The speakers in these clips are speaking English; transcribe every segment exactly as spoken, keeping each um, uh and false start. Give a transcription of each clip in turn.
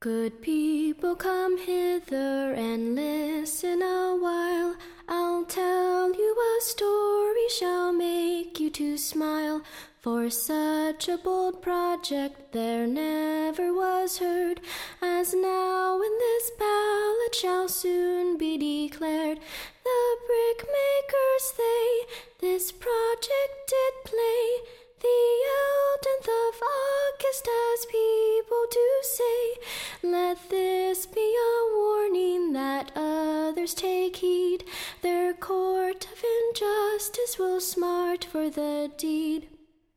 Good people, come hither and listen a while. I'll tell you a story shall make you to smile. For such a bold project there never was heard, as now in this ballad shall soon be declared. The brickmakers they this project did play, the eleventh of August, as people do say. Let this be a warning that others take heed. Their court of injustice will smart for the deed.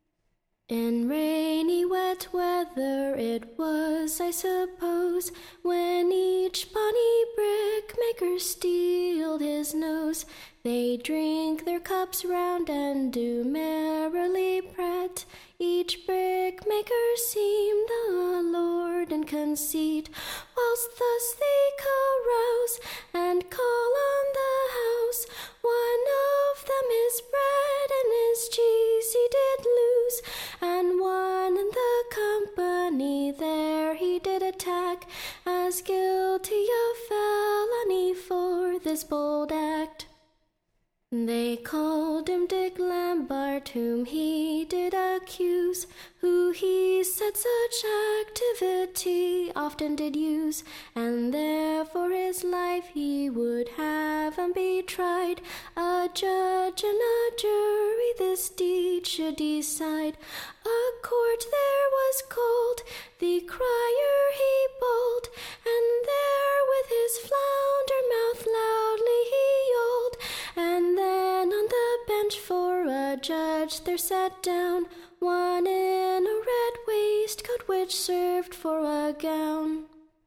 In rainy, wet weather it was, I suppose, when each bonny brickmaker steeled his nose. They drink their cups round and do merrily prat. Each brickmaker seemed a lord in conceit, whilst thus they carouse and call on the house. One of them his bread and his cheese he did lose, and one in the company there he did attack, as guilty of felony for this bold act. They called him Dick Lambert, whom he did accuse, who he said such activity often did use, and therefore his life he would have and be tried. A judge and a jury this deed should decide. A court there was called, the crier he bawled, and there with his flounder mouth loudly he yawled. And then on the bench for a judge there sat down one in a red waistcoat which served for a gown.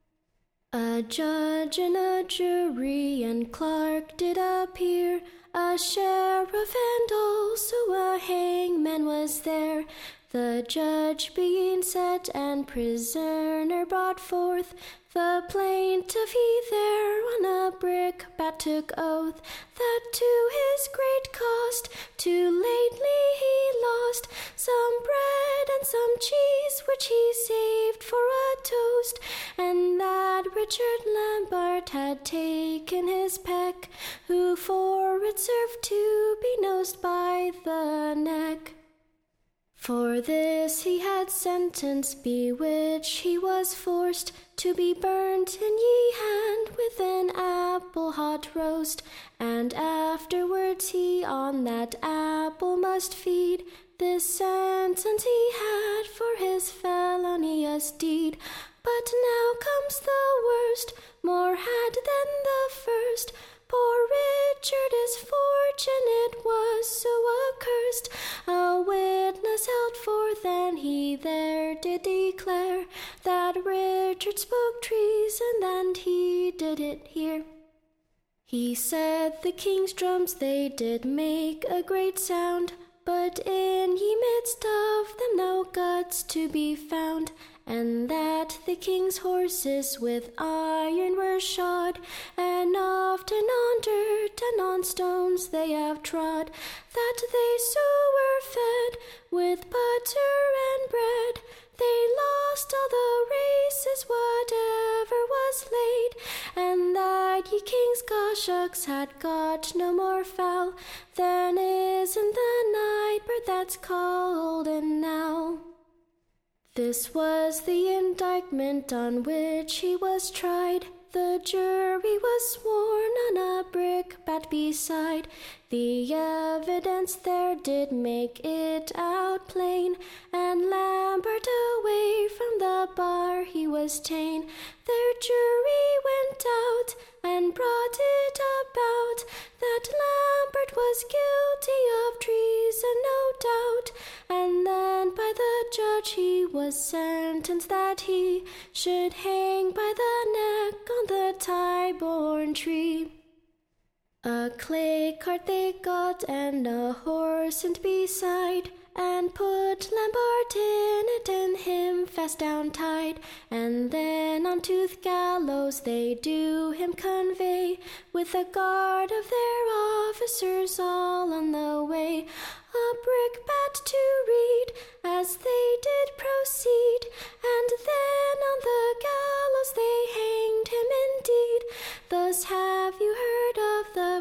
A judge and a jury and clerk did appear, a sheriff and also a hangman was there. The judge being set and prisoner brought forth, the plaintiff he there on a brickbat took oath, that to his great cost too lately he lost some bread and some cheese which he saved for a toast, and that Richard Lambert had taken his peck, who for it served to be nosed by the neck. For this he had sentence be which he was forced to be burnt in ye hand with an apple hot roast, and afterwards he on that apple must feed. This sentence he had for his felonious deed. But now comes the worst, more had than the first. Poor Richard, his fortune it was so accursed. A witness held forth, and he there did declare that Richard spoke treason, and he did it here. He said the king's drums they did make a great sound, but in ye midst of them no guts to be found, and that the king's horses with iron were shod, and often on dirt and on stones they have trod, that they so were fed with butter and bread, they lost all the races whatever was laid, and that ye king's goshawks had got no more fowl than is in the night bird that's called an owl. This was the indictment on which he was tried. The jury was sworn on a brickbat beside. The evidence there did make it out plain, and Lambert away from the bar he was ta'en. Their jury went out and brought it about that Lambert was guilty of treason, no doubt, and then by the judge he was sentenced that he should hang by the neck on the Tyburn tree. A clay cart they got and a horse and beside, and put Lambert in it and him fast down tied, and then on to th' gallows they do him convey, with a guard of their officers all on the way. A brickbat to read as they did proceed, and then on the gallows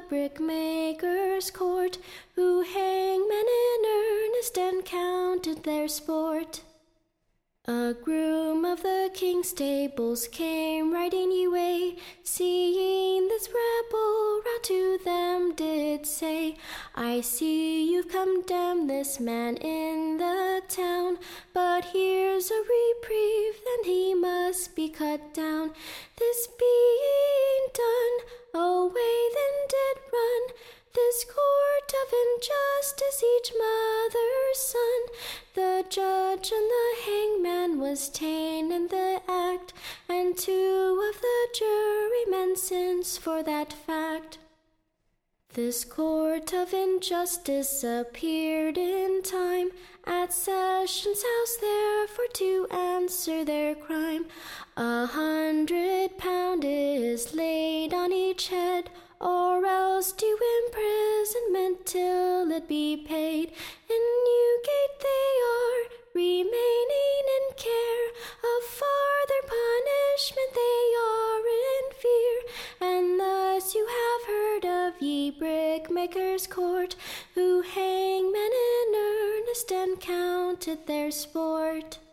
brickmaker's court, who hang men in earnest and counted their sport. A groom of the king's stables came riding away, seeing this rebel rout to them did say, I see you've condemned this man in the town, but here's a reprieve, then he must be cut down. This being done, away then did run this court of injustice, each mother's son. The judge and the hangman was ta'en in the act, and two of the jurymen since for that fact. This court of injustice appeared in time at Sessions House there for to answer their crime. A hundred pound is laid on each head, or else to imprisonment till it be paid. In Newgate they are remaining in care, of farther punishment they are in fear. And thus you have heard of ye brickmakers' court, who hang men in earnest and counted their sport.